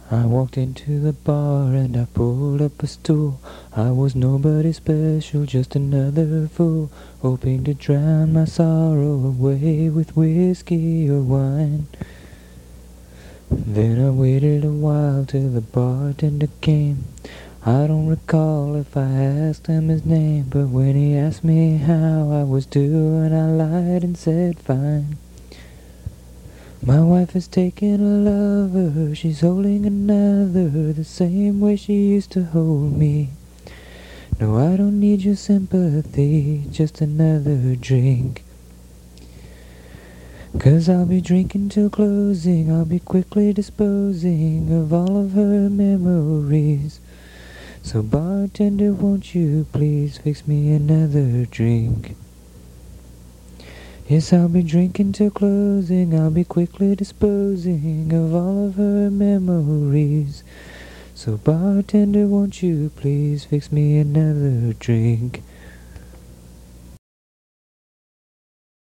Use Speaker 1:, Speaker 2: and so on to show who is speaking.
Speaker 1: I walked into the bar and I pulled up a stool. I was nobody special, just another fool, hoping to drown my sorrow away with whiskey or wine. Then I waited a while till the bartender came. I don't recall if I asked him his name, but when he asked me how I was doing, I lied and said fine. My wife has taken a lover, she's holding another, the same way she used to hold me. No, I don't need your sympathy, just another drink. 'Cause I'll be drinking till closing, I'll be quickly disposing of all of her memories. So bartender, won't you please fix me another drink? Yes, I'll be drinking till closing, I'll be quickly disposing of all of her memories. So bartender, won't you please fix me another drink?